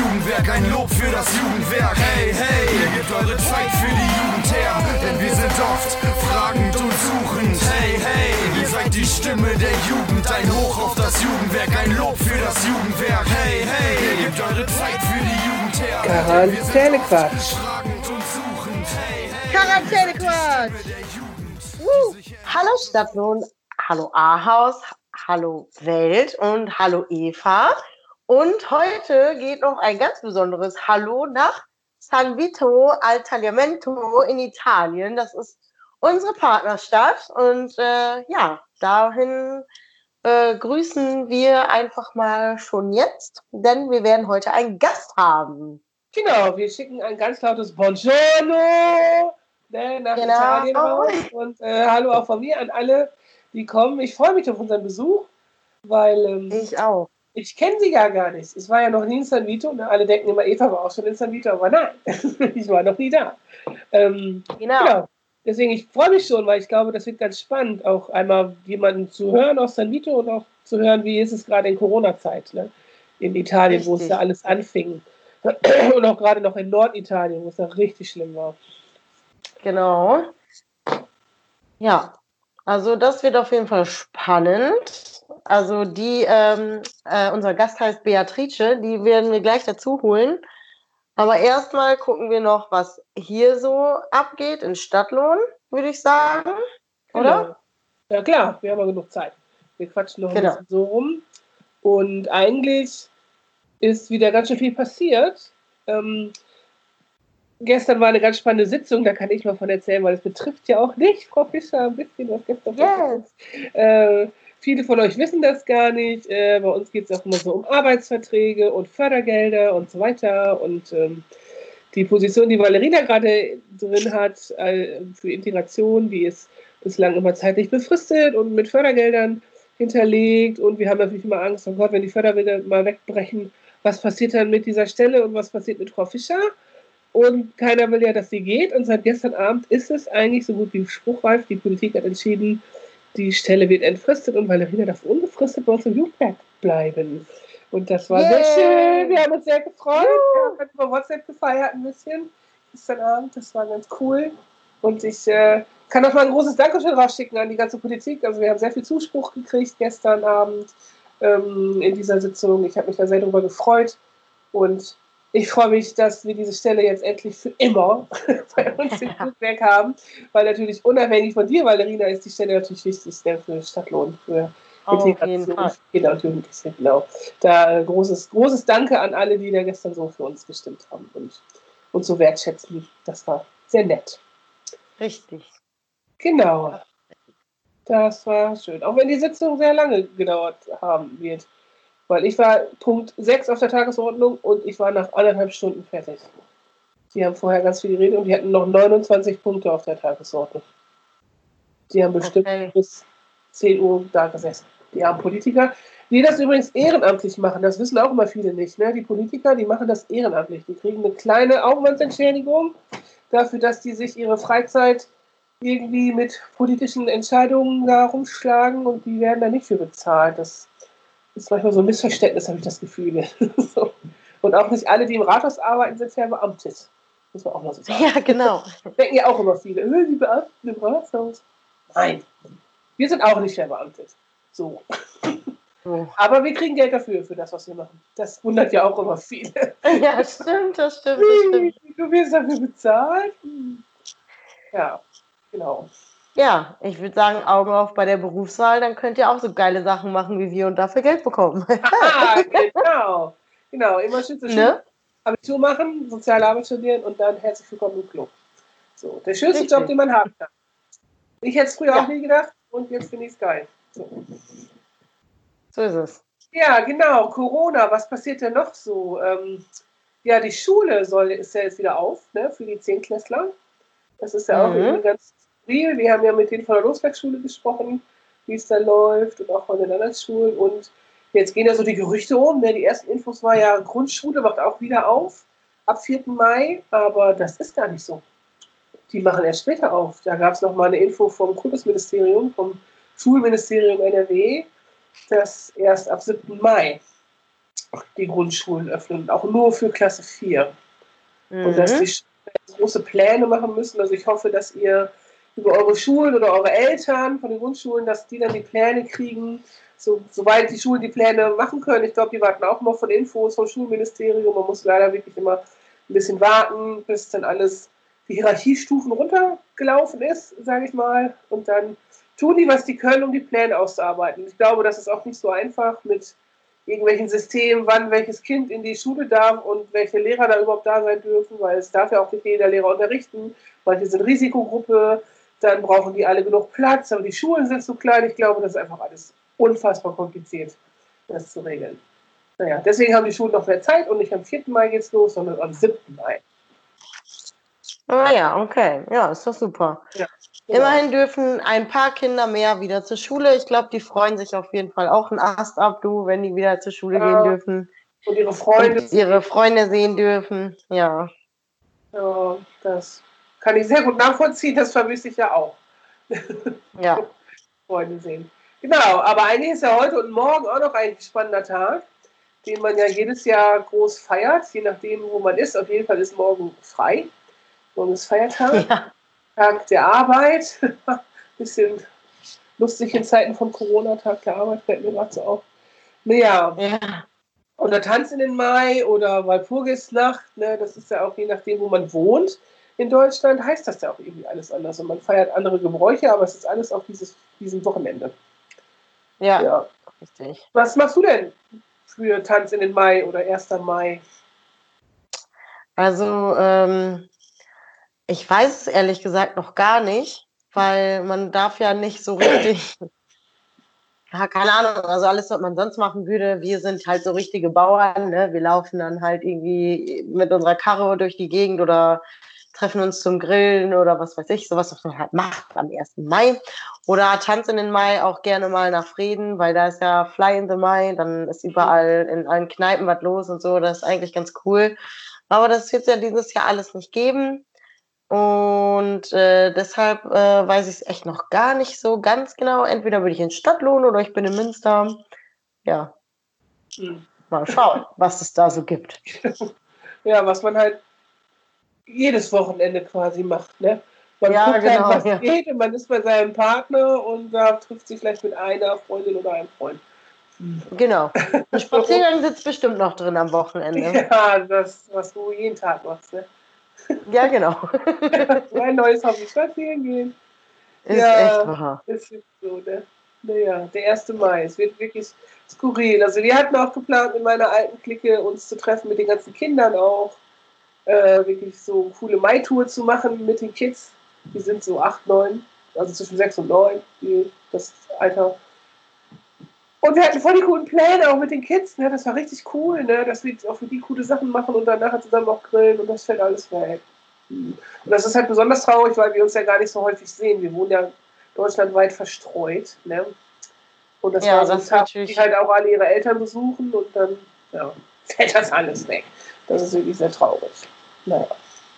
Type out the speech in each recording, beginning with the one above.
Jugendwerk, ein Lob für das Jugendwerk. Hey, hey, ihr gebt eure Zeit für die Jugend her, denn wir sind oft fragend und suchend. Hey, hey, ihr seid die Stimme der Jugend, ein Hoch auf das Jugendwerk, ein Lob für das Jugendwerk. Hey, hey, ihr gebt eure Zeit für die Jugend her, Quarantänequatsch. Quarantänequatsch. Hallo Stadtlohn, hallo Ahaus, hallo Welt und hallo Eva. Und heute geht noch ein ganz besonderes Hallo nach San Vito al Tagliamento in Italien. Das ist unsere Partnerstadt. Und dahin grüßen wir einfach mal schon jetzt, denn wir werden heute einen Gast haben. Genau, wir schicken ein ganz lautes Buongiorno nach Italien raus. Und hallo auch von mir an alle, die kommen. Ich freue mich auf unseren Besuch, weil ich auch. Ich kenne sie gar nicht. Ich war ja noch nie in San Vito. Ne? Alle denken immer, Eva war auch schon in San Vito, aber nein, ich war noch nie da. Genau. Deswegen, ich freue mich schon, weil ich glaube, das wird ganz spannend, auch einmal jemanden zu hören aus San Vito und auch zu hören, wie ist es gerade in Corona-Zeit, ne? In Italien, wo es da alles anfing. Und auch gerade noch in Norditalien, wo es da richtig schlimm war. Genau. Ja, also das wird auf jeden Fall spannend. Also unser Gast heißt Beatrice, die werden wir gleich dazu holen. Aber erstmal gucken wir noch, was hier so abgeht in Stadtlohn, würde ich sagen. Oder? Genau. Ja klar, wir haben ja genug Zeit. Wir quatschen noch ein bisschen so rum. Und eigentlich ist wieder ganz schön viel passiert. Gestern war eine ganz spannende Sitzung, da kann ich mal von erzählen, weil es betrifft ja auch nicht, Frau Fischer, ein bisschen, was gestern passiert ist. Viele von euch wissen das gar nicht. Bei uns geht es auch immer so um Arbeitsverträge und Fördergelder und so weiter. Und die Position, die Valerina gerade drin hat für Integration, die ist bislang immer zeitlich befristet und mit Fördergeldern hinterlegt. Und wir haben natürlich immer Angst, oh Gott, wenn die Fördergelder mal wegbrechen, was passiert dann mit dieser Stelle und was passiert mit Frau Fischer? Und keiner will ja, dass sie geht. Und seit gestern Abend ist es eigentlich so gut wie spruchreif. Die Politik hat entschieden, die Stelle wird entfristet und Valerina darf unbefristet bei uns im Jugendwerk bleiben. Und das war sehr schön. Wir haben uns sehr gefreut. Wir haben über WhatsApp gefeiert ein bisschen gestern Abend. Das war ganz cool. Und ich kann auch mal ein großes Dankeschön rausschicken an die ganze Politik. Also wir haben sehr viel Zuspruch gekriegt gestern Abend in dieser Sitzung. Ich habe mich da sehr darüber gefreut. Und ich freue mich, dass wir diese Stelle jetzt endlich für immer bei uns im Jugendwerk haben, weil natürlich unabhängig von dir, Valerina, ist die Stelle natürlich wichtig für Stadtlohn, für Integration, Kinder und Jugendliche. Genau. Da großes Danke an alle, die da gestern so für uns gestimmt haben und uns so wertschätzen. Das war sehr nett. Richtig. Genau. Das war schön. Auch wenn die Sitzung sehr lange gedauert haben wird. Weil ich war Punkt 6 auf der Tagesordnung und ich war nach 1,5 Stunden fertig. Die haben vorher ganz viel geredet und die hatten noch 29 Punkte auf der Tagesordnung. Die haben bestimmt bis 10 Uhr da gesessen. Die armen Politiker, die das übrigens ehrenamtlich machen, das wissen auch immer viele nicht. Ne? Die Politiker, die machen das ehrenamtlich. Die kriegen eine kleine Aufwandsentschädigung dafür, dass die sich ihre Freizeit irgendwie mit politischen Entscheidungen da rumschlagen und die werden da nicht für bezahlt. Das ist manchmal so ein Missverständnis, habe ich das Gefühl. So. Und auch nicht alle, die im Rathaus arbeiten, sind verbeamtet. Muss man auch mal so sagen. Ja, genau. Denken ja auch immer viele, die Beamten im Rathaus. Nein, wir sind auch nicht verbeamtet. So. Aber wir kriegen Geld dafür, für das, was wir machen. Das wundert ja auch immer viele. Ja, stimmt, das stimmt. Du wirst dafür bezahlt? Ja, genau. Ja, ich würde sagen, Augen auf bei der Berufswahl, dann könnt ihr auch so geile Sachen machen wie wir und dafür Geld bekommen. Genau. Immer schön zu Schule, Abitur machen, soziale Arbeit studieren und dann herzlich willkommen im Club. So, der schönste Job, den man haben kann. Ich hätte es früher auch nie gedacht und jetzt finde ich es geil. So ist es. Ja, genau. Corona, was passiert denn noch so? Die Schule ist ja jetzt wieder auf, ne, für die 10-Klässler. Das ist ja auch irgendwie ganz real. Wir haben ja mit denen von der Losberg-Schule gesprochen, wie es da läuft und auch von den anderen Schulen. Und jetzt gehen ja so die Gerüchte um. Ne? Die ersten Infos war ja, Grundschule macht auch wieder auf, ab 4. Mai. Aber das ist gar nicht so. Die machen erst später auf. Da gab es noch mal eine Info vom Kultusministerium, vom Schulministerium NRW, dass erst ab 7. Mai die Grundschulen öffnen, auch nur für Klasse 4. Und dass die große Pläne machen müssen. Also ich hoffe, dass ihr über eure Schulen oder eure Eltern von den Grundschulen, dass die dann die Pläne kriegen, soweit die Schulen die Pläne machen können. Ich glaube, die warten auch immer von Infos vom Schulministerium. Man muss leider wirklich immer ein bisschen warten, bis dann alles die Hierarchiestufen runtergelaufen ist, sage ich mal. Und dann tun die, was die können, um die Pläne auszuarbeiten. Ich glaube, das ist auch nicht so einfach mit irgendwelchen Systemen, wann welches Kind in die Schule darf und welche Lehrer da überhaupt da sein dürfen, weil es darf ja auch nicht jeder Lehrer unterrichten. Manche sind Risikogruppe, dann brauchen die alle genug Platz, aber die Schulen sind zu klein. Ich glaube, das ist einfach alles unfassbar kompliziert, das zu regeln. Naja, deswegen haben die Schulen noch mehr Zeit und nicht am 4. Mai geht's los, sondern am 7. Mai. Ah ja, okay. Ja, ist doch super. Ja, genau. Immerhin dürfen ein paar Kinder mehr wieder zur Schule. Ich glaube, die freuen sich auf jeden Fall auch einen Ast ab, wenn die wieder zur Schule gehen dürfen. Und ihre Freunde sehen dürfen. Ja. Ja, das kann ich sehr gut nachvollziehen. Das vermisse ich ja auch. Ja. Freunde sehen. Genau, aber eigentlich ist ja heute und morgen auch noch ein spannender Tag, den man ja jedes Jahr groß feiert, je nachdem, wo man ist. Auf jeden Fall ist morgen frei. Morgen ist Feiertag. Ja. Tag der Arbeit. Bisschen lustig in Zeiten von Corona, Tag der Arbeit, fällt mir gerade so auf. Naja. Ja. Oder Tanz in den Mai oder Walpurgisnacht, ne, das ist ja auch je nachdem, wo man wohnt in Deutschland, heißt das ja auch irgendwie alles anders. Und man feiert andere Gebräuche, aber es ist alles auf diesem Wochenende. Ja, richtig. Was machst du denn für Tanz in den Mai oder 1. Mai? Also, ich weiß es ehrlich gesagt noch gar nicht, weil man darf ja nicht so richtig... Ja, keine Ahnung, also alles, was man sonst machen würde, wir sind halt so richtige Bauern, ne? Wir laufen dann halt irgendwie mit unserer Karre durch die Gegend oder treffen uns zum Grillen oder was weiß ich, sowas, was man halt macht am 1. Mai. Oder tanzen in den Mai auch gerne mal nach Frieden, weil da ist ja Fly in the Mai, dann ist überall in allen Kneipen was los und so, das ist eigentlich ganz cool. Aber das wird es ja dieses Jahr alles nicht geben. Und deshalb weiß ich es echt noch gar nicht so ganz genau. Entweder bin ich in Stadtlohn oder ich bin in Münster. Ja. Mal schauen, was es da so gibt. Ja, was man halt jedes Wochenende quasi macht, ne? Man guckt halt, was geht und man ist bei seinem Partner und da trifft sich vielleicht mit einer Freundin oder einem Freund. Genau. Ein Spaziergang sitzt bestimmt noch drin am Wochenende. Ja, das, was du jeden Tag machst, ne? Ja, genau. Ein neues Hobby, spazieren gehen. Ist echt wahr. Ist so, ne? Naja, der 1. Mai, es wird wirklich skurril. Also wir hatten auch geplant, mit meiner alten Clique uns zu treffen, mit den ganzen Kindern auch. Wirklich so coole Mai-Tour zu machen mit den Kids. Die sind so 8, 9, also zwischen 6 und 9, das Alter. Und wir hatten voll die coolen Pläne auch mit den Kids, ne? Das war richtig cool, ne? Dass wir auch für die coole Sachen machen und dann nachher zusammen auch grillen und das fällt alles weg. Und das ist halt besonders traurig, weil wir uns ja gar nicht so häufig sehen. Wir wohnen ja deutschlandweit verstreut, ne? Und das war so ein Tag, die halt auch alle ihre Eltern besuchen und dann fällt das alles weg. Das ist wirklich sehr traurig. Naja.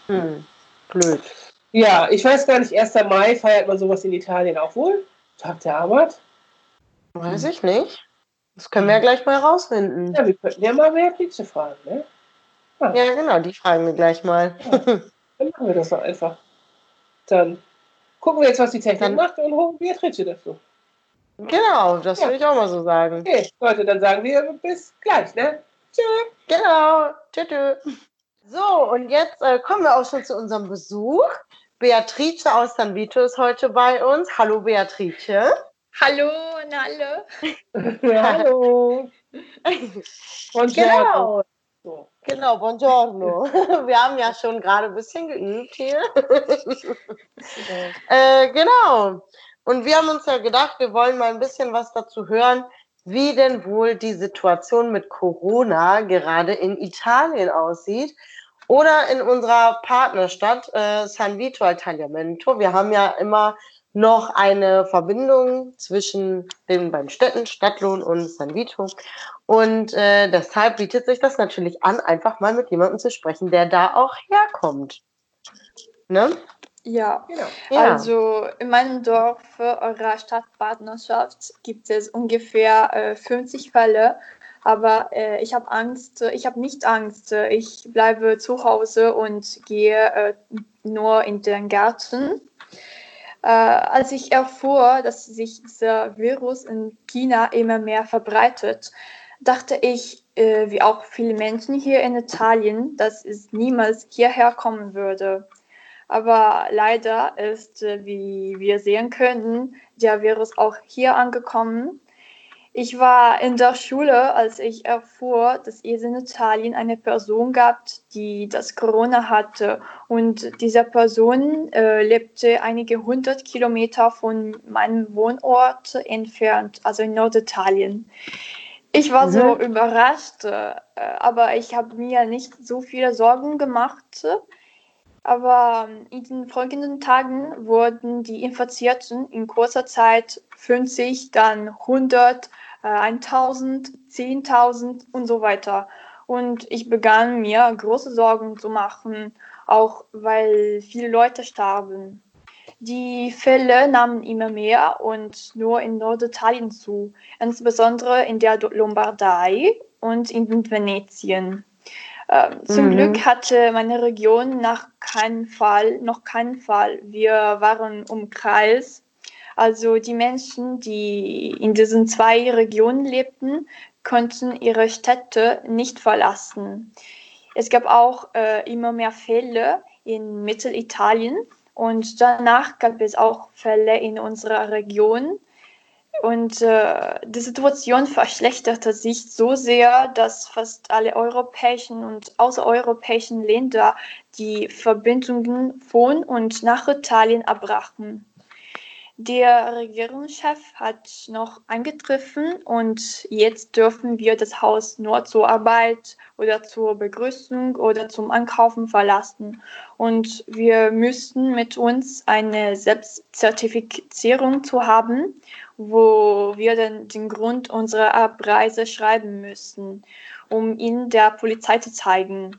Blöd. Ja, ich weiß gar nicht, 1. Mai feiert man sowas in Italien auch wohl? Tag der Arbeit? Weiß ich nicht. Das können wir ja gleich mal rausfinden. Ja, wir könnten ja mal Beatrice fragen, ne? Ja, genau, die fragen wir gleich mal. Ja, dann machen wir das doch einfach. Dann gucken wir jetzt, was die Technik macht und holen Beatrice dazu. Genau, das würde ich auch mal so sagen. Okay, Leute, dann sagen wir bis gleich, ne? Tschüss. Genau. Tschüss. So, und jetzt kommen wir auch schon zu unserem Besuch. Beatrice aus San Vito ist heute bei uns. Hallo, Beatrice. Hallo an alle. Hallo. Buongiorno. Genau, buongiorno. Wir haben ja schon gerade ein bisschen geübt hier. Genau. Und wir haben uns ja gedacht, wir wollen mal ein bisschen was dazu hören, wie denn wohl die Situation mit Corona gerade in Italien aussieht oder in unserer Partnerstadt San Vito al Tagliamento. Wir haben ja immer noch eine Verbindung zwischen den beiden Städten, Stadtlohn und San Vito. Und deshalb bietet sich das natürlich an, einfach mal mit jemandem zu sprechen, der da auch herkommt. Ne? Ja, genau. Also in meinem Dorf, eurer Stadtpartnerschaft, gibt es ungefähr 50 Fälle Aber ich habe Angst, ich habe nicht Angst. Ich bleibe zu Hause und gehe nur in den Garten. Als ich erfuhr, dass sich dieser Virus in China immer mehr verbreitet, dachte ich, wie auch viele Menschen hier in Italien, dass es niemals hierher kommen würde. Aber leider ist, wie wir sehen können, der Virus auch hier angekommen. Ich war in der Schule, als ich erfuhr, dass es in Italien eine Person gab, die das Corona hatte. Und diese Person lebte einige 100 Kilometer von meinem Wohnort entfernt, also in Norditalien. Ich war so überrascht, aber ich habe mir nicht so viele Sorgen gemacht. Aber in den folgenden Tagen wurden die Infizierten in kurzer Zeit 50, dann 100, 1000, 10.000 und so weiter. Und ich begann mir große Sorgen zu machen, auch weil viele Leute starben. Die Fälle nahmen immer mehr und nur in Norditalien zu, insbesondere in der Lombardei und in Venetien. Zum Glück hatte meine Region noch keinen Fall. Wir waren umkreist. Also die Menschen, die in diesen zwei Regionen lebten, konnten ihre Städte nicht verlassen. Es gab auch immer mehr Fälle in Mittelitalien und danach gab es auch Fälle in unserer Region. Und die Situation verschlechterte sich so sehr, dass fast alle europäischen und außereuropäischen Länder die Verbindungen von und nach Italien abbrachen. Der Regierungschef hat noch eingegriffen und jetzt dürfen wir das Haus nur zur Arbeit oder zur Begrüßung oder zum Einkaufen verlassen. Und wir müssen mit uns eine Selbstzertifizierung zu haben, wo wir den Grund unserer Abreise schreiben müssen, um ihn der Polizei zu zeigen.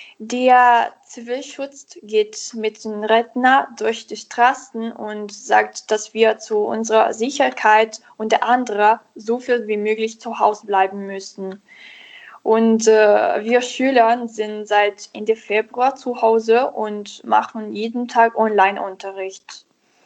Der Zivilschutz geht mit dem Redner durch die Straßen und sagt, dass wir zu unserer Sicherheit und der anderen so viel wie möglich zu Hause bleiben müssen. Und wir Schüler sind seit Ende Februar zu Hause und machen jeden Tag Online-Unterricht.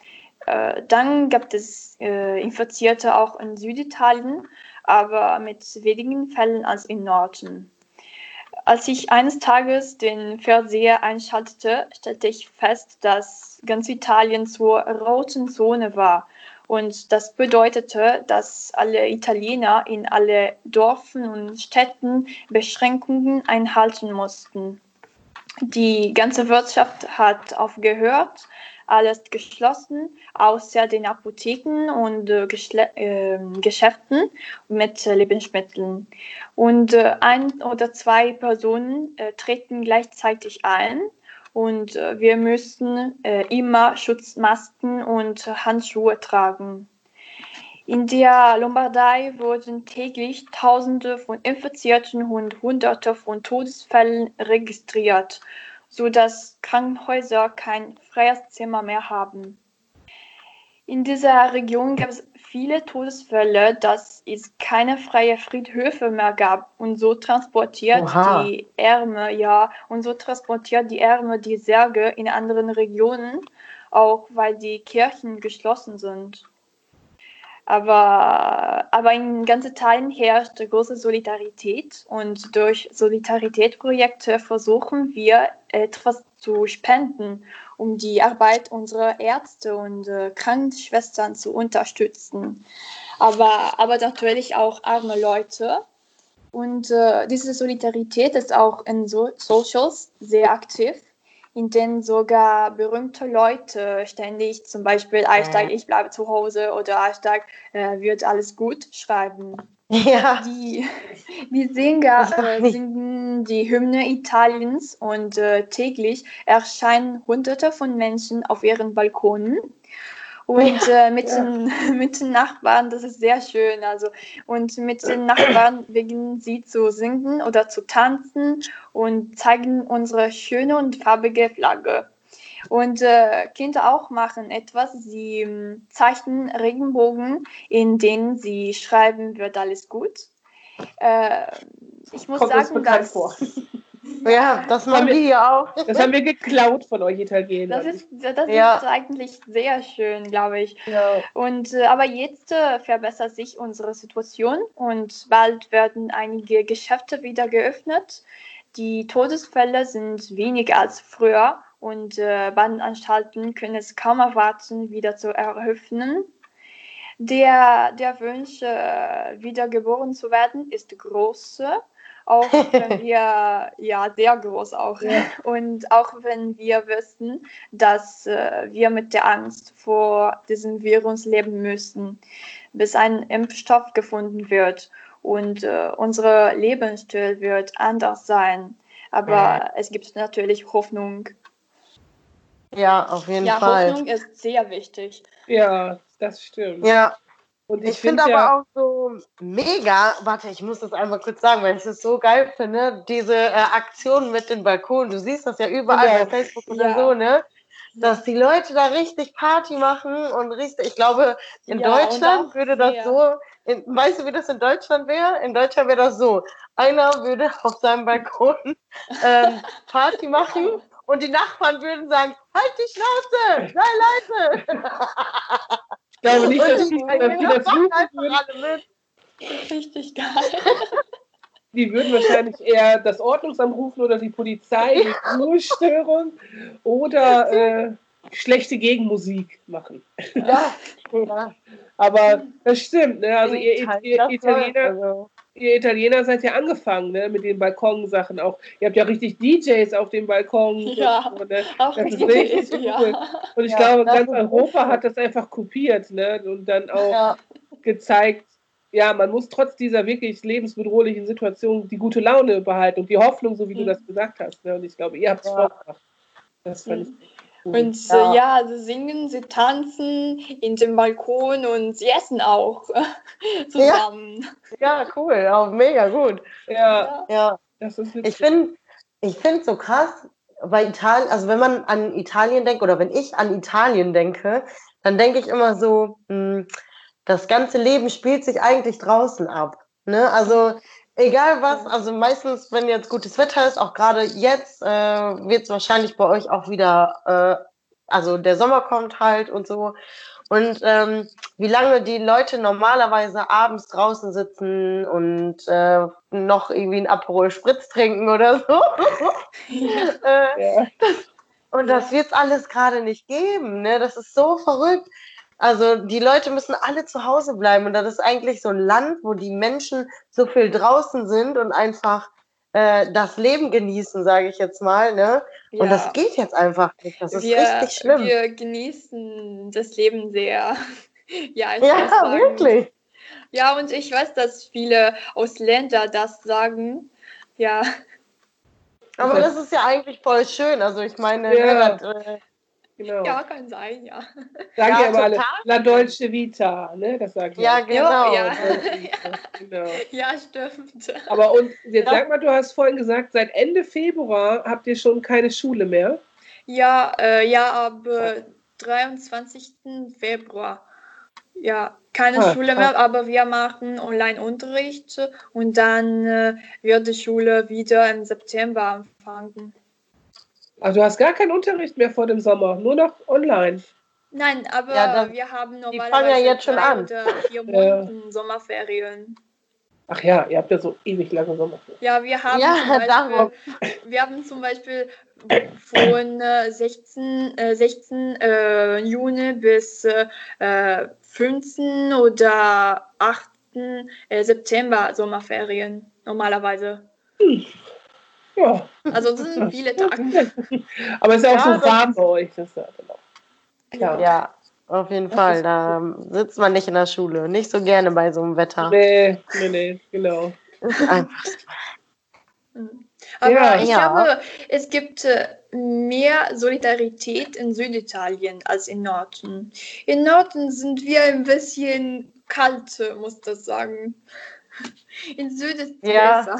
Dann gab es Infizierte auch in Süditalien, aber mit wenigen Fällen als im Norden. Als ich eines Tages den Fernseher einschaltete, stellte ich fest, dass ganz Italien zur roten Zone war. Und das bedeutete, dass alle Italiener in alle Dörfern und Städten Beschränkungen einhalten mussten. Die ganze Wirtschaft hat aufgehört, alles geschlossen, außer den Apotheken und Geschäften mit Lebensmitteln. Und 1 oder 2 Personen treten gleichzeitig ein. Und wir müssen immer Schutzmasken und Handschuhe tragen. In der Lombardei wurden täglich Tausende von Infizierten und Hunderte von Todesfällen registriert, sodass Krankenhäuser kein freies Zimmer mehr haben. In dieser Region gab es viele Todesfälle, dass es keine freien Friedhöfe mehr gab und so transportiert die Ärmel die Särge in anderen Regionen, auch weil die Kirchen geschlossen sind. Aber in ganz Italien herrscht große Solidarität und durch Solidaritätsprojekte versuchen wir etwas zu spenden, um die Arbeit unserer Ärzte und Krankenschwestern zu unterstützen. Aber natürlich auch arme Leute. Und diese Solidarität ist auch in Socials sehr aktiv, in denen sogar berühmte Leute ständig zum Beispiel Hashtag ich bleibe zu Hause oder Hashtag wird alles gut schreiben. Ja. Die Sänger singen die Hymne Italiens und täglich erscheinen Hunderte von Menschen auf ihren Balkonen. Und mit den Nachbarn, das ist sehr schön. Und mit den Nachbarn beginnen sie zu singen oder zu tanzen und zeigen unsere schöne und farbige Flagge. Und Kinder auch machen etwas. Sie zeichnen Regenbogen, in denen sie schreiben, wird alles gut. Ich muss Kommt uns sagen, bekannt dass vor. Ja, das machen wir hier auch. Das haben wir geklaut von euch Italienern. das ist Ja. eigentlich sehr schön, glaube ich. Ja. Und aber jetzt verbessert sich unsere Situation und bald werden einige Geschäfte wieder geöffnet. Die Todesfälle sind weniger als früher und Bandanstalten können es kaum erwarten, wieder zu eröffnen. Der Wunsch, wiedergeboren zu werden, ist groß. Auch wenn wir, ja, sehr groß auch. Ja. Und auch wenn wir wissen, dass wir mit der Angst vor diesem Virus leben müssen, bis ein Impfstoff gefunden wird und unser Lebensstil wird anders sein. Aber es gibt natürlich Hoffnung. Ja, auf jeden Ja, Fall. Hoffnung ist sehr wichtig. Ja, das stimmt. Ja, Und ich finde aber auch so mega, warte, ich muss das einmal kurz sagen, weil ich es so geil finde, diese Aktion mit den Balkonen. Du siehst das ja überall Genau. bei Facebook oder Ja. so, ne? Dass die Leute da richtig Party machen und richtig, ich glaube, in Ja, und Deutschland auch würde das sehr. so, weißt du, wie das in Deutschland wäre? In Deutschland wäre das so, einer würde auf seinem Balkon Party machen und die Nachbarn würden sagen, halt die Schnauze, sei leise. Ich glaube nicht, dass Und die das machen rufen einfach würden. alle mit. Das ist richtig geil. Die würden wahrscheinlich eher das Ordnungsamt rufen oder die Polizei wegen Ruhestörung oder schlechte Gegenmusik machen. Ja, ja. Aber das stimmt, ne? Also ihr Italiener seid ja angefangen, ne? Mit den Balkonsachen auch. Ihr habt ja richtig DJs auf dem Balkon. Ja, und so, ne? auch Das ist die richtig Idee, cool. ja. Und ich Ja, glaube, das ganz ist Europa richtig. hat das einfach kopiert, ne? Und dann auch Ja, gezeigt, ja, man muss trotz dieser wirklich lebensbedrohlichen Situation die gute Laune behalten und die Hoffnung, so wie du das gesagt hast. Ne? Und ich glaube, ihr habt es Ja. vorgemacht. Das fand ich cool. Und ja, sie singen, sie tanzen in dem Balkon und sie essen auch zusammen. ja, cool, auch mega gut. Ja, Ja, das ist ich finde so krass, bei Italien, also wenn man an Italien denkt oder wenn ich an Italien denke, dann denke ich immer so, das ganze Leben spielt sich eigentlich draußen ab. Ne? Also egal was, also meistens, wenn jetzt gutes Wetter ist, auch gerade jetzt, wird es wahrscheinlich bei euch auch wieder, also der Sommer kommt halt und so. Und wie lange die Leute normalerweise abends draußen sitzen und noch irgendwie ein Aperol Spritz trinken oder so. ja. Und das wird es alles gerade nicht geben. Ne? Das ist so verrückt. Also die Leute müssen alle zu Hause bleiben. Und das ist eigentlich so ein Land, wo die Menschen so viel draußen sind und einfach das Leben genießen, sage ich jetzt mal. Ne? Und das geht jetzt einfach nicht. Das ist richtig schlimm. Wir genießen das Leben sehr. Ja, ich Ja, muss sagen. wirklich. Ja, und ich weiß, dass viele Ausländer das sagen. Ja. Aber das ist ja eigentlich voll schön. Also ich meine, Ja. ne, Genau. Ja, kann sein, ja. Sagen ja immer alle, total. La Dolce Vita, ne? Das sagt ja, man. genau. Ja. Genau. Ja, stimmt. Aber und jetzt sag mal, du hast vorhin gesagt, seit Ende Februar habt ihr schon keine Schule mehr? Ja, ab 23. Februar. Ja, keine Schule mehr, aber wir machen Online-Unterricht und dann wird die Schule wieder im September anfangen. Also du hast gar keinen Unterricht mehr vor dem Sommer, nur noch online. Nein, aber Ja, wir haben fangen ja normalerweise jetzt schon 3 an. oder 4 Monate Sommerferien. Ach ja, ihr habt ja so ewig lange Sommerferien. Ja, wir haben, zum Beispiel von 16 Juni bis 15 oder 8. September Sommerferien normalerweise. Ja. Also das sind viele Tage. Aber es ist ja auch Ja, so warm bei euch. Das ist ja, genau. Klar. Ja, auf jeden Fall. Da sitzt man nicht in der Schule. Nicht so gerne bei so einem Wetter. Nee, genau. Einfach. Aber ich Ja. glaube, es gibt mehr Solidarität in Süditalien als in Norden. In Norden sind wir ein bisschen kalt, muss das sagen. In Süden ist es besser.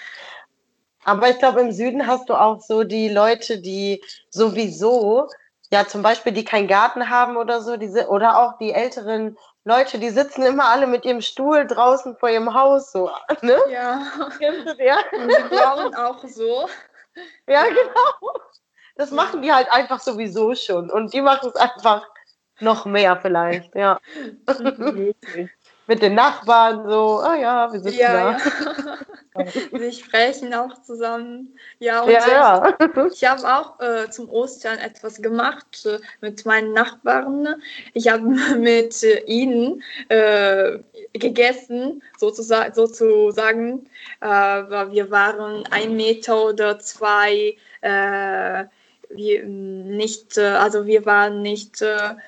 Aber ich glaube, im Süden hast du auch so die Leute, die sowieso ja, zum Beispiel, die keinen Garten haben oder so, oder auch die älteren Leute, die sitzen immer alle mit ihrem Stuhl draußen vor ihrem Haus, so, ne? Ja. Kennst du den? Und sie brauchen auch so. Ja, genau. Das machen die halt einfach sowieso schon. Und die machen es einfach noch mehr vielleicht, ja. Mit den Nachbarn so, ja, wir sitzen da. Ja. Sie sprechen auch zusammen. Ja, und ich habe auch zum Ostern etwas gemacht mit meinen Nachbarn. Ich habe mit ihnen gegessen, sozusagen. Wir waren 1 Meter oder 2. Wir waren nicht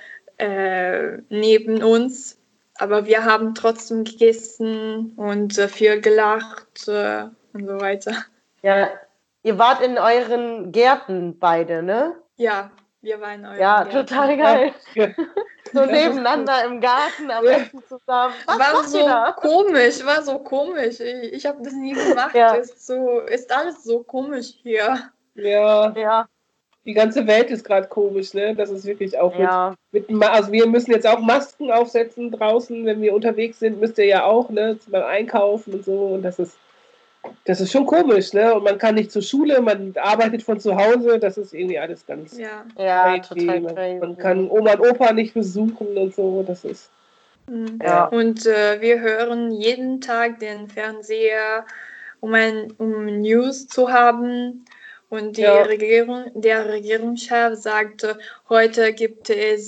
neben uns. Aber wir haben trotzdem gegessen und viel gelacht und so weiter. Ja, ihr wart in euren Gärten beide, ne? Ja, wir waren in euren Gärten. Ja, total geil. Ja. So nebeneinander im Garten, am besten zusammen. Was macht ihr da? War so komisch. Ich habe das nie gemacht. Ja. Ist alles so komisch hier. Ja. Die ganze Welt ist gerade komisch, ne? Das ist wirklich auch also wir müssen jetzt auch Masken aufsetzen draußen, wenn wir unterwegs sind, müsst ihr ja auch, ne? Beim Einkaufen und so. Und das ist schon komisch, ne? Und man kann nicht zur Schule, man arbeitet von zu Hause, das ist irgendwie alles ganz total crazy. Man kann Oma und Opa nicht besuchen und so, das ist. Ja. Und wir hören jeden Tag den Fernseher, um News zu haben. Und der Regierungschef sagte, heute gibt es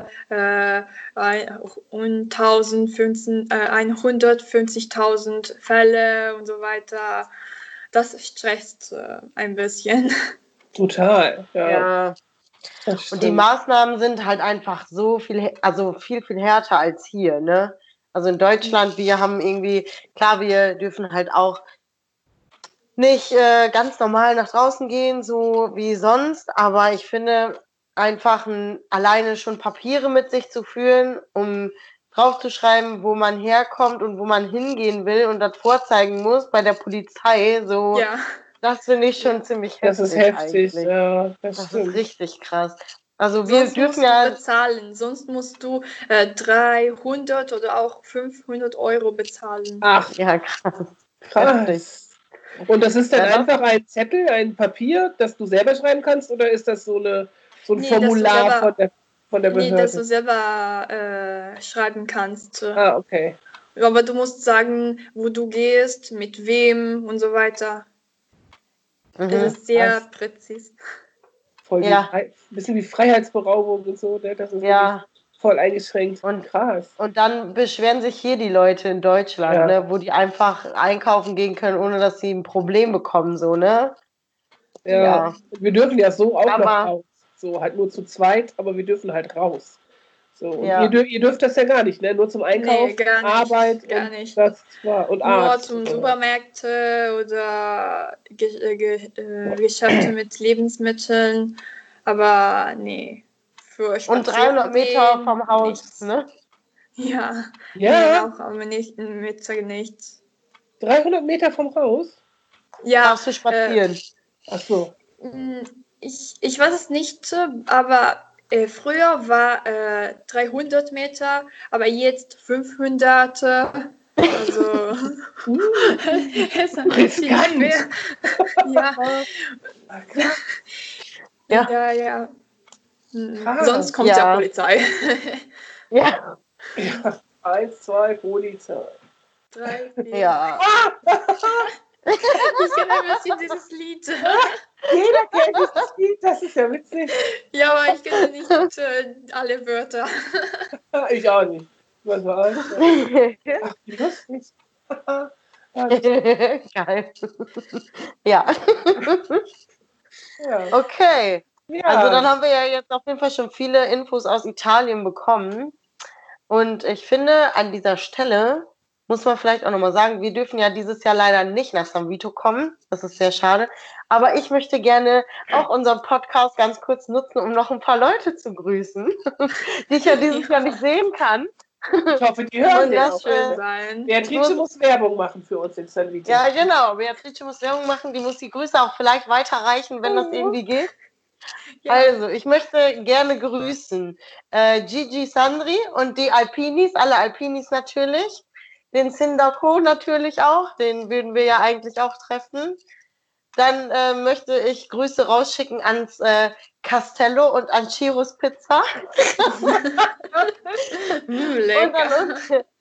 150.000 Fälle und so weiter. Das stresst ein bisschen. Total, ja. Und die Maßnahmen sind halt einfach viel härter als hier, ne? Also in Deutschland, wir haben irgendwie, klar, wir dürfen halt auch nicht ganz normal nach draußen gehen, so wie sonst, aber ich finde einfach alleine schon Papiere mit sich zu führen, um draufzuschreiben, wo man herkommt und wo man hingehen will und das vorzeigen muss bei der Polizei, so, das finde ich schon ziemlich heftig. Das ist heftig, eigentlich. Ja. Das ist richtig krass. Also wir dürfen bezahlen, sonst musst du 300 oder auch 500 Euro bezahlen. Ach, ja, krass. Heftig. Und das ist dann einfach ein Zettel, ein Papier, das du selber schreiben kannst, oder ist das so ein Formular von der Behörde? Nee, das du selber schreiben kannst. Ah, okay. Aber du musst sagen, wo du gehst, mit wem und so weiter. Das ist sehr präzise. Voll ein bisschen wie Freiheitsberaubung und so, ne? Das ist voll eingeschränkt. Und krass. Und dann beschweren sich hier die Leute in Deutschland, ne, wo die einfach einkaufen gehen können, ohne dass sie ein Problem bekommen, so, ne? Ja. Wir dürfen ja so auch noch raus. So, halt nur zu zweit, aber wir dürfen halt raus. So, und ihr dürft das ja gar nicht, ne? Nur zum Einkauf, Arbeit gar nicht. Und Arzt. Nur zum Supermärkte oder Geschäfte mit Lebensmitteln, aber nee. Und 300 Meter vom Haus, nichts. Ne? Ja. Nee, auch aber nicht. 300 Meter vom Haus? Ja. Darfst du spazieren? Ach so. Ich weiß es nicht, aber früher war 300 Meter, aber jetzt 500. Also ist ein bisschen schwer. Ja. Sonst kommt ja Polizei. Ja. 1, 2, Polizei. 3, 4. Ja. Ich kenne ein bisschen dieses Lied. Jeder kennt dieses Lied, das ist ja witzig. Ja, aber ich kenne nicht alle Wörter. Ich auch nicht. Was war das? Ach, wie lustig. Geil. Ja. Okay. Ja. Also dann haben wir ja jetzt auf jeden Fall schon viele Infos aus Italien bekommen. Und ich finde, an dieser Stelle muss man vielleicht auch nochmal sagen, wir dürfen ja dieses Jahr leider nicht nach San Vito kommen. Das ist sehr schade. Aber ich möchte gerne auch unseren Podcast ganz kurz nutzen, um noch ein paar Leute zu grüßen, die ich ja dieses Jahr nicht sehen kann. Ich hoffe, die hören das sein. Beatrice muss Werbung machen für uns in San Vito. Ja, genau. Beatrice muss Werbung machen. Die muss die Grüße auch vielleicht weiterreichen, wenn das irgendwie geht. Ja. Also, ich möchte gerne grüßen Gigi Sandri und die Alpinis, alle Alpinis natürlich. Den Sindako natürlich auch, den würden wir ja eigentlich auch treffen. Dann möchte ich Grüße rausschicken ans Castello und an Chiros Pizza. Und an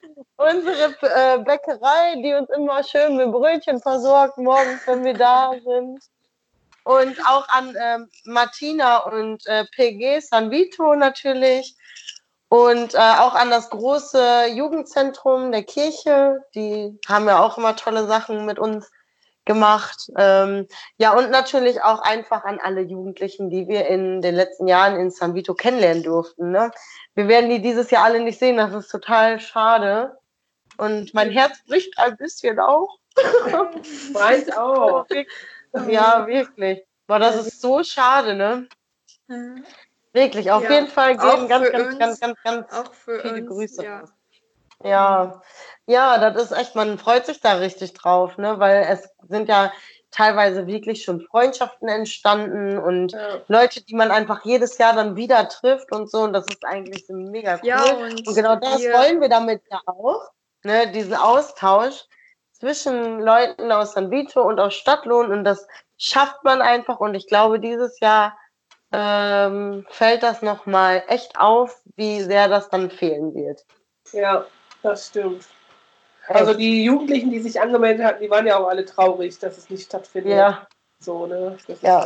unsere Bäckerei, die uns immer schön mit Brötchen versorgt, morgens, wenn wir da sind. Und auch an Martina und PG San Vito natürlich. Und auch an das große Jugendzentrum der Kirche. Die haben ja auch immer tolle Sachen mit uns gemacht. Ja, und natürlich auch einfach an alle Jugendlichen, die wir in den letzten Jahren in San Vito kennenlernen durften. Ne? Wir werden die dieses Jahr alle nicht sehen. Das ist total schade. Und mein Herz bricht ein bisschen auch. Meins auch. Ja, wirklich. Boah, das ist so schade, ne? Wirklich, auf jeden Fall gehen ganz viele Grüße raus. Ja, das ist echt, man freut sich da richtig drauf, ne? Weil es sind ja teilweise wirklich schon Freundschaften entstanden und Leute, die man einfach jedes Jahr dann wieder trifft und so. Und das ist eigentlich so mega cool. Ja, und genau das wollen wir damit ja auch, ne? Diesen Austausch zwischen Leuten aus San Vito und aus Stadtlohn. Und das schafft man einfach. Und ich glaube, dieses Jahr fällt das nochmal echt auf, wie sehr das dann fehlen wird. Ja, das stimmt. Also die Jugendlichen, die sich angemeldet hatten, die waren ja auch alle traurig, dass es nicht stattfindet. Ja. So, ne? Das Ja.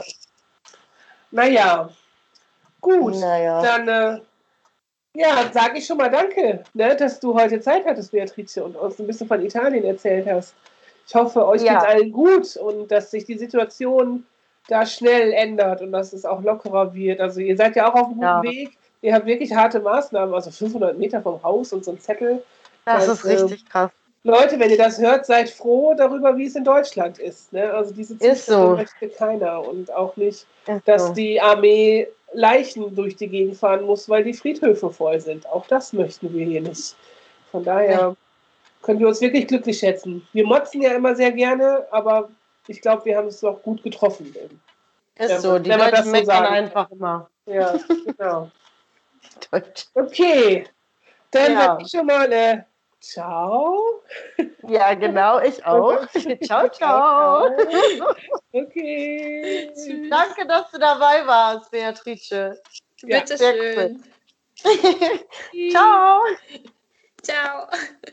Naja, gut. Dann sage ich schon mal danke, ne, dass du heute Zeit hattest, Beatrice, und uns ein bisschen von Italien erzählt hast. Ich hoffe, euch geht's allen gut und dass sich die Situation da schnell ändert und dass es auch lockerer wird. Also ihr seid ja auch auf einem guten Weg. Ihr habt wirklich harte Maßnahmen, also 500 Meter vom Haus und so ein Zettel. Das ist richtig krass. Leute, wenn ihr das hört, seid froh darüber, wie es in Deutschland ist. Ne? Also diese Zustände möchte keiner und auch nicht, dass die Armee Leichen durch die Gegend fahren muss, weil die Friedhöfe voll sind. Auch das möchten wir hier nicht. Von daher können wir uns wirklich glücklich schätzen. Wir motzen ja immer sehr gerne, aber ich glaube, wir haben es doch gut getroffen. Ist so, die Leute meckern einfach immer. Ja, genau. Okay, dann sage ich schon mal ciao. Ja, genau, ich auch. Ciao, ciao. Okay. Danke, dass du dabei warst, Beatrice. Bitte schön. Ciao. Ciao.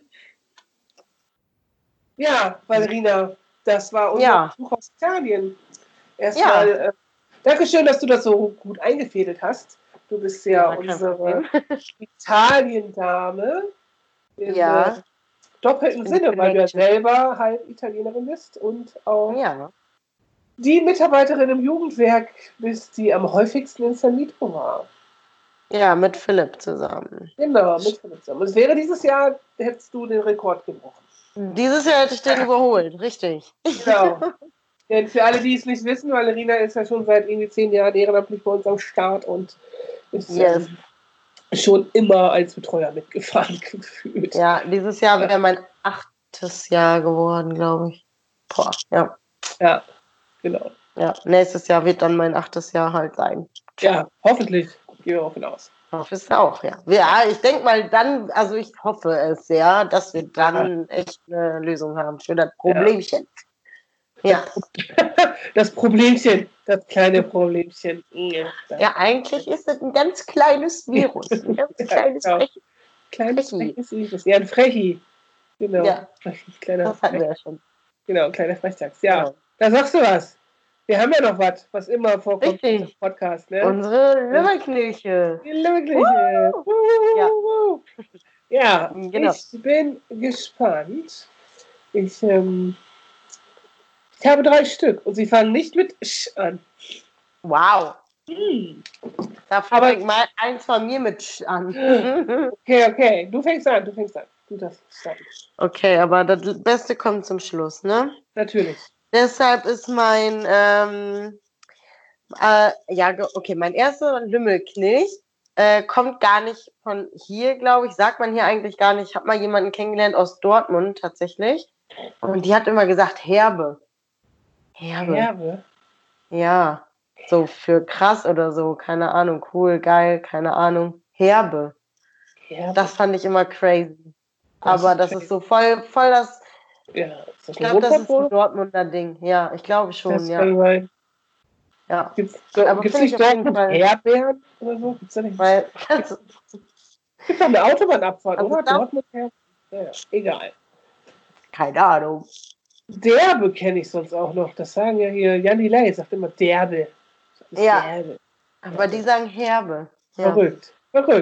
Ja, Valerina, das war unser Besuch aus Italien. Erstmal, Dankeschön, dass du das so gut eingefädelt hast. Du bist ja unsere Italien-Dame im doppelten Sinne, weil du ja selber halb Italienerin bist und auch die Mitarbeiterin im Jugendwerk bist, die am häufigsten in San Vito war. Ja, mit Philipp zusammen. Genau, mit Philipp zusammen. Und es wäre dieses Jahr, hättest du den Rekord gebrochen. Dieses Jahr hätte ich den überholt, richtig. Genau. Denn für alle, die es nicht wissen, Valerina ist ja schon seit irgendwie 10 Jahren ehrenamtlich bei uns am Start und ist schon immer als Betreuer mitgefahren gefühlt. Ja, dieses Jahr wäre mein 8. Jahr geworden, glaube ich. Boah, ja. Ja, genau. Ja, nächstes Jahr wird dann mein 8. Jahr halt sein. Ja, hoffentlich. Gehen wir davon aus. Hoffe es auch, ja. Ja, ich denke mal dann, also ich hoffe es, dass wir dann echt eine Lösung haben für das Problemchen. Ja. Das Problemchen, das kleine Problemchen. Ja, eigentlich ist es ein ganz kleines Virus. Ein ganz kleines Frechi. Kleines freches Virus. Ja, ein Frechi. Genau. Ja. Das hatten wir ja schon. Genau, ein kleiner Frechtags. Ja, genau. Da sagst du was. Wir haben ja noch was immer vorkommt im Podcast. Ne? Unsere Lümmelkirche. Die Lümmelkirche. Ja, genau. Ich bin gespannt. Ich habe 3 Stück und sie fangen nicht mit Sch an. Wow. Da fängt mal eins von mir mit Sch an. Okay. Du fängst an. Du darfst starten. Okay, aber das Beste kommt zum Schluss, ne? Natürlich. Deshalb ist mein, mein erster Lümmelknecht kommt gar nicht von hier, glaube ich. Sagt man hier eigentlich gar nicht. Ich habe mal jemanden kennengelernt aus Dortmund tatsächlich. Und die hat immer gesagt Herbe. Herbe? Ja. So für krass oder so, keine Ahnung, cool, geil, keine Ahnung. Herbe. Das fand ich immer crazy. Aber das ist so voll das. Ja, ist Ich glaube, das ist ein Dortmunder Ding. Ja, ich glaube schon, das kann sein. Ja. Gibt's nicht Dortmund Herbeeren oder so? Gibt's da nicht? Gibt doch eine Autobahnabfahrt, also oder? Dortmund Herbeeren. Ja, egal. Keine Ahnung. Derbe kenne ich sonst auch noch. Das sagen ja hier, Jan Delay sagt immer Derbe. Ja, Derbe. Aber die sagen Herbe. Ja. Verrückt.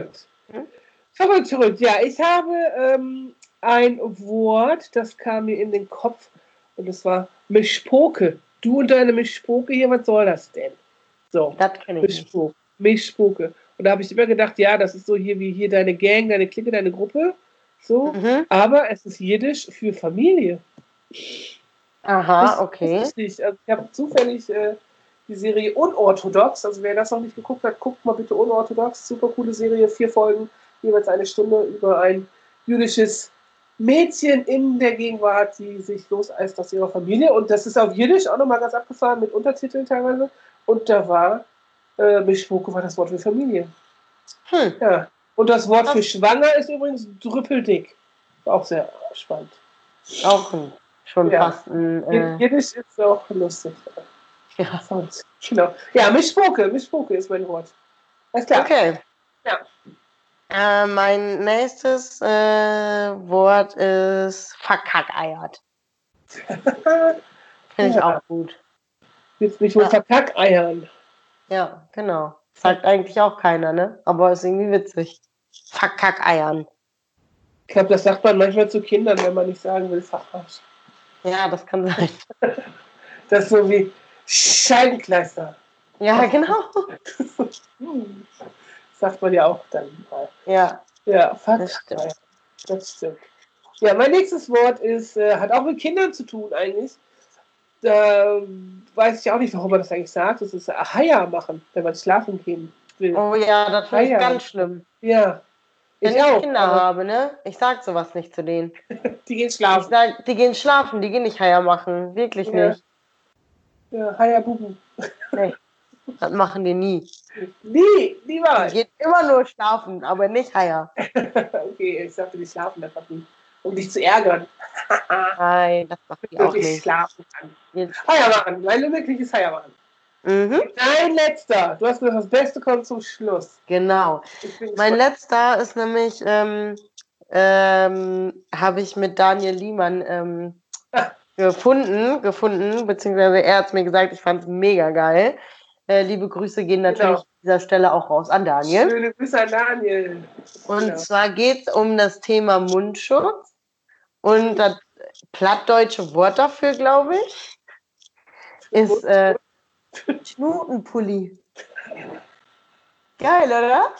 Verrückt. Ja, ich habe ein Wort, das kam mir in den Kopf und das war Mischpoke. Du und deine Mischpoke hier, was soll das denn? So, das kenne ich nicht. Mischpoke. Und da habe ich immer gedacht, ja, das ist so hier wie hier deine Gang, deine Clique, deine Gruppe. So, aber es ist Jiddisch für Familie. Aha, okay. Also ich habe zufällig die Serie Unorthodox, also wer das noch nicht geguckt hat, guckt mal bitte Unorthodox, super coole Serie, 4 Folgen, jeweils 1 Stunde über ein jüdisches Mädchen in der Gegenwart, die sich loseist aus ihrer Familie und das ist auf Jiddisch auch nochmal ganz abgefahren, mit Untertiteln teilweise und da war Mischpoke war das Wort für Familie. Ja. Und das Wort für schwanger ist übrigens drüppeldick. Auch sehr spannend. Auch schon fast ein... Jiddisch ist auch lustig. Ja. Genau. Ja, Mischpoke ist mein Wort. Alles klar. Okay. Ja. Mein nächstes Wort ist verkackeiert. Finde ich auch gut. Willst mich wohl verkackeiern? Ja, genau. Sagt eigentlich auch keiner, ne? Aber ist irgendwie witzig. Verkackeiern. Ich glaube, das sagt man manchmal zu Kindern, wenn man nicht sagen will, Facharsch. Ja, das kann sein. Das ist so wie Scheibenkleister. Ja, genau. Sagt man ja auch dann mal. Ja. Ja, Verkackeiern. Das stimmt. Ja, mein nächstes Wort ist, hat auch mit Kindern zu tun eigentlich. Da weiß ich auch nicht, warum man das eigentlich sagt. Das ist Haja machen, wenn man schlafen gehen will. Oh ja, das finde ich ganz schlimm. Ja. Wenn ich Kinder habe, ne? Ich sag sowas nicht zu denen. Die gehen schlafen. Ich sag, die gehen schlafen, die gehen nicht Haja machen. Wirklich nicht. Ja, Haja Bubu. Nee. Das machen die nie. Niemals. Die gehen immer nur schlafen, aber nicht Haja. Okay, ich sagte, die schlafen einfach nie. Um dich zu ärgern. Nein, das macht die auch nicht. Schlafen kann. Haja machen. Mein unmögliches Haja machen. Dein letzter. Du hast gesagt, das Beste kommt zum Schluss. Genau. Mein letzter ist nämlich, habe ich mit Daniel Liemann gefunden, beziehungsweise er hat es mir gesagt, ich fand es mega geil. Liebe Grüße gehen natürlich an dieser Stelle auch raus an Daniel. Schöne Grüße an Daniel. Und zwar geht es um das Thema Mundschutz und das plattdeutsche Wort dafür, glaube ich, ist Schnutenpulli. Geil, oder?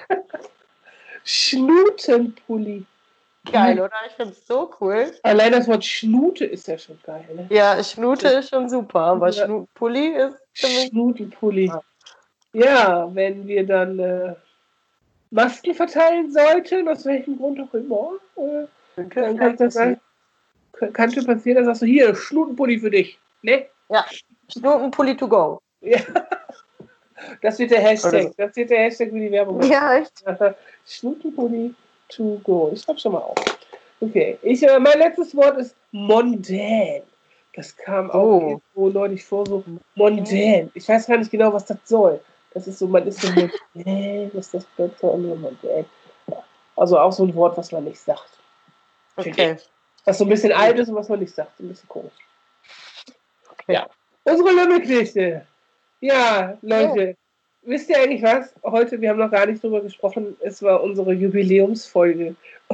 Schnutenpulli. Geil, oder? Ich finde es so cool. Allein das Wort Schnute ist ja schon geil, ne? Ja, Schnute ist schon super, aber Schnutenpulli ist ziemlich... Schnutenpulli. Ja, wenn wir dann Masken verteilen sollten, aus welchem Grund auch immer, dann kann passieren, dass sagst du, hier, Schnutenpulli für dich, ne? Ja, Schnutenpulli to go. Ja. Das wird der Hashtag. Das wird der Hashtag für die Werbung. Ja, echt. Schnutenpulli to go. Ich schreibe schon mal auf. Okay. Mein letztes Wort ist mondän. Das kam auch irgendwo neulich vor, so mondän. Ich weiß gar nicht genau, was das soll. Das ist so, man ist so mondän, was das bedeutet, mondän. Ja. Also auch so ein Wort, was man nicht sagt. Okay. Was so ein bisschen alt ist und was man nicht sagt. Ein bisschen komisch. Okay. Ja. Unsere Lümmelkiste. Ja, Leute, wisst ihr eigentlich was? Heute, wir haben noch gar nicht drüber gesprochen, es war unsere Jubiläumsfolge.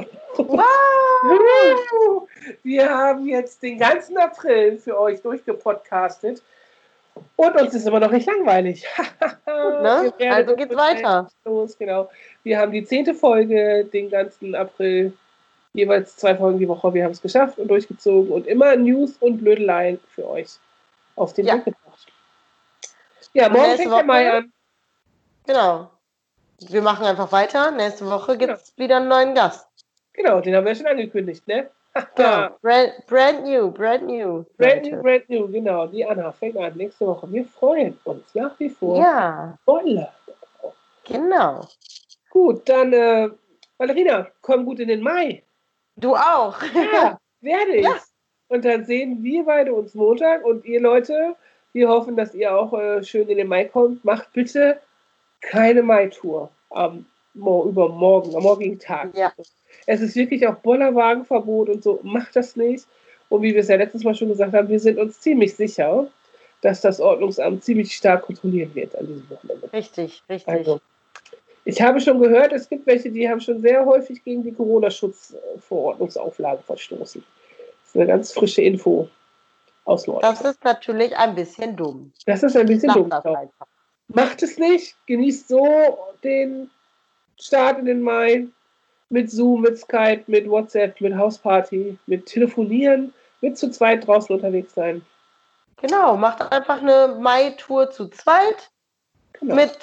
Wow! Wir haben jetzt den ganzen April für euch durchgepodcastet und uns ist immer noch nicht langweilig. Ne? Also geht's weiter. Los, genau. Wir haben die 10. Folge, den ganzen April, jeweils 2 Folgen die Woche. Wir haben es geschafft und durchgezogen und immer News und Blödeleien für euch auf den Weg gebracht. Ja, morgen fängt der Mai an. Genau. Wir machen einfach weiter. Nächste Woche gibt es wieder einen neuen Gast. Genau, den haben wir schon angekündigt, ne? Genau. Brand new. Brand new, genau. Die Anna fängt an nächste Woche. Wir freuen uns nach wie vor. Ja. Voll. Genau. Gut, dann, Valerina, komm gut in den Mai. Du auch. Ja, werde ich. Ja. Und dann sehen wir beide uns Montag. Und ihr Leute, wir hoffen, dass ihr auch schön in den Mai kommt. Macht bitte keine Mai-Tour am morgigen Tag. Ja. Es ist wirklich auch Bollerwagenverbot und so. Macht das nicht. Und wie wir es ja letztes Mal schon gesagt haben, wir sind uns ziemlich sicher, dass das Ordnungsamt ziemlich stark kontrollieren wird an diesem Wochenende. Richtig. Also, ich habe schon gehört, es gibt welche, die haben schon sehr häufig gegen die Corona-Schutzverordnungsauflagen verstoßen. Das ist eine ganz frische Info aus Norden. Das ist natürlich ein bisschen dumm. Das ist ein bisschen dumm. Das einfach. Macht es nicht. Genießt so den Start in den Mai mit Zoom, mit Skype, mit WhatsApp, mit Hausparty, mit Telefonieren, mit zu zweit draußen unterwegs sein. Genau, macht einfach eine Mai-Tour zu zweit mit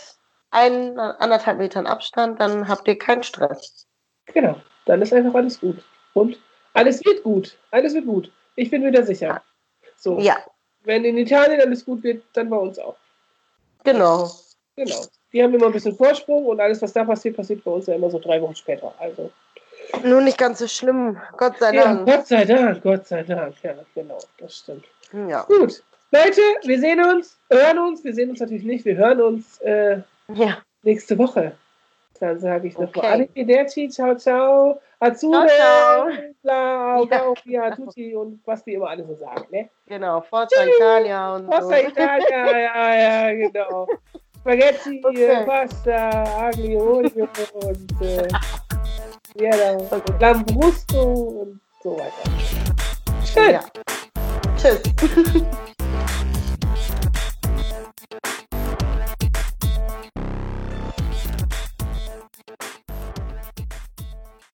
1,5 Metern Abstand, dann habt ihr keinen Stress. Genau, dann ist einfach alles gut. Und alles wird gut. Alles wird gut. Ich bin wieder sicher. So. Ja. Wenn in Italien alles gut wird, dann bei uns auch. Genau. Die haben immer ein bisschen Vorsprung und alles, was da passiert, passiert bei uns ja immer so 3 Wochen später. Also. Nur nicht ganz so schlimm, Gott sei Dank. Gott sei Dank. Ja, genau, das stimmt. Ja. Gut, Leute, wir sehen uns, hören uns. Wir sehen uns natürlich nicht, wir hören uns nächste Woche. Dann sage ich nochmal Arrivederci, ciao, ciao, Azure, bla, ja, tutti und was die immer alle so sagen, ne? Genau, Forza Italia und Forza Italia, ja, genau. Spaghetti, Pasta, Aglio, Olio und Lambrusco und so weiter. Schön. Ja. Tschüss.